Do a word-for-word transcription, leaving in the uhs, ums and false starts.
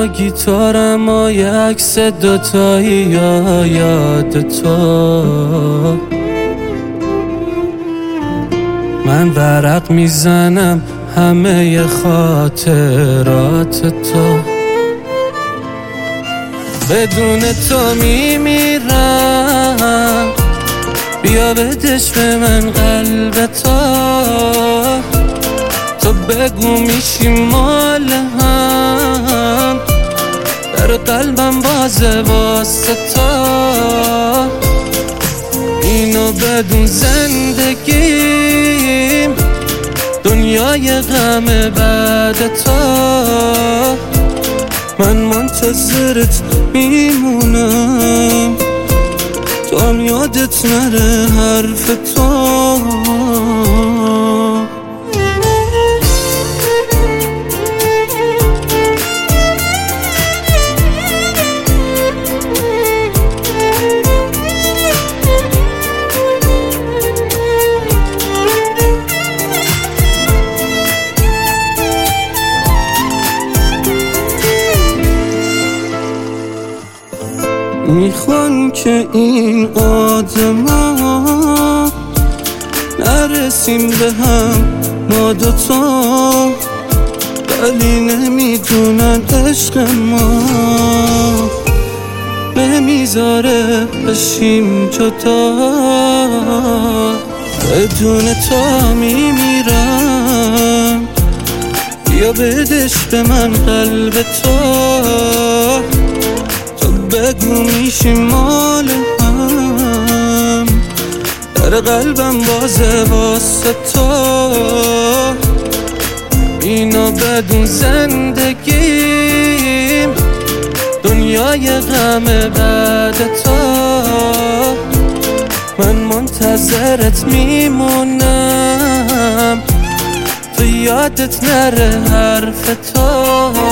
و گیتارم و یه عکس دوتایی یا یاد تو. من ورق میزنم همه خاطرات تو. بدون تو میمیرم، بیا بدش به من قلب تو. تو بگو میشی مال هم، در قلبم بازه واسه تو. اینو بدون زندگیم دنیای غم بعد تو. من منتظرت میمونم تا هم یادت نره حرف تو. میخوان که این آدما نرسیم به هم ما دوتا، ولی نمیدونن عشق ما نمیذاره بشیم جدا. بدون تو میمیرم، بیا بدش به من قلب تو. بگو میشی مال هم، در قلبم بازه واسه تو. اینا بدون زندگیم دنیای غم بعد تو. من منتظرت میمونم تو یادت نره حرف تو.